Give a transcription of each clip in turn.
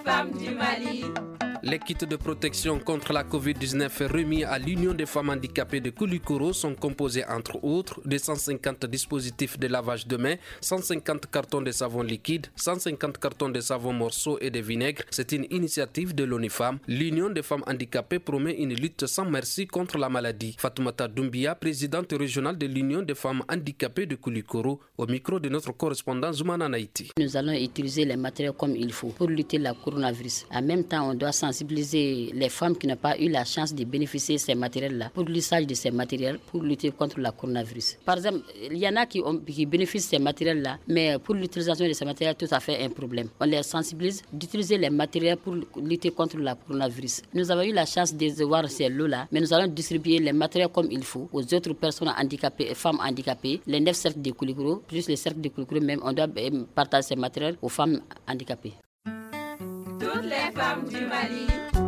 femmes du Mali. Les kits de protection contre la Covid-19 remis à l'Union des femmes handicapées de Koulikoro sont composés entre autres de 150 dispositifs de lavage de mains, 150 cartons de savon liquide, 150 cartons de savon morceau et de vinaigre. C'est une initiative de l'ONIFEM. L'Union des femmes handicapées promet une lutte sans merci contre la maladie. Fatoumata Doumbia, présidente régionale de l'Union des femmes handicapées de Koulikoro, au micro de notre correspondant Zoumana Naïti. Nous allons utiliser les matériels comme il faut pour lutter la coronavirus. En même temps, on doit sensibiliser les femmes qui n'ont pas eu la chance de bénéficier de ces matériels-là pour l'usage de ces matériels pour lutter contre la coronavirus. Par exemple, il y en a qui bénéficient de ces matériels-là, mais pour l'utilisation de ces matériels, tout à fait un problème. On les sensibilise d'utiliser les matériels pour lutter contre la coronavirus. Nous avons eu la chance de voir ces lots-là, mais nous allons distribuer les matériels comme il faut aux autres personnes handicapées et femmes handicapées, les 9 cercles de Koulikoro, plus les cercles de Koulikoro même, on doit partager ces matériels aux femmes handicapées. Toutes les femmes du Mali.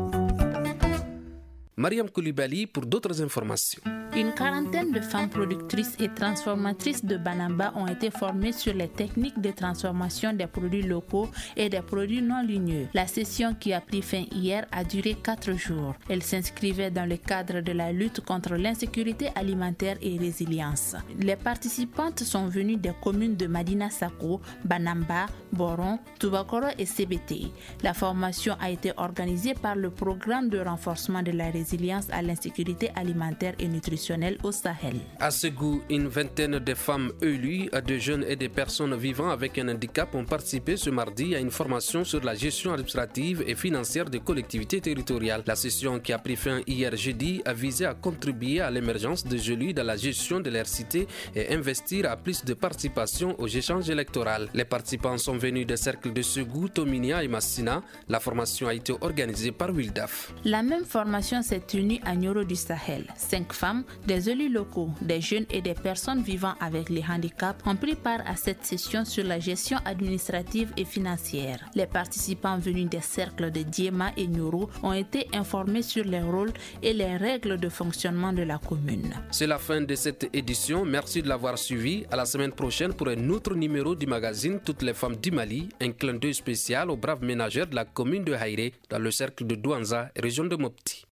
Mariam Koulibaly pour d'autres informations. Une quarantaine de femmes productrices et transformatrices de Banamba ont été formées sur les techniques de transformation des produits locaux et des produits non ligneux. La session qui a pris fin hier a duré 4 jours. Elle s'inscrivait dans le cadre de la lutte contre l'insécurité alimentaire et résilience. Les participantes sont venues des communes de Madina Sako, Banamba, Boron, Toubakoro et CBT. La formation a été organisée par le programme de renforcement de la résilience à l'insécurité alimentaire et nutritionnelle au Sahel. À Ségou, une vingtaine de femmes élues, de jeunes et de personnes vivant avec un handicap ont participé ce mardi à une formation sur la gestion administrative et financière des collectivités territoriales. La session qui a pris fin hier jeudi a visé à contribuer à l'émergence des élus dans la gestion de leur cité et investir à plus de participation aux échanges électoraux. Les participants sont venus des cercles de Ségou, Tominia et Massina. La formation a été organisée par Wildaf. La même formation s'est tenue à Nioro du Sahel. 5 femmes, des élus locaux, des jeunes et des personnes vivant avec les handicaps ont pris part à cette session sur la gestion administrative et financière. Les participants venus des cercles de Diema et Nioro ont été informés sur les rôles et les règles de fonctionnement de la commune. C'est la fin de cette édition. Merci de l'avoir suivi. À la semaine prochaine pour un autre numéro du magazine Toutes les femmes du Mali. Un clin d'œil spécial aux braves ménagères de la commune de Haïré dans le cercle de Douanza, région de Mopti.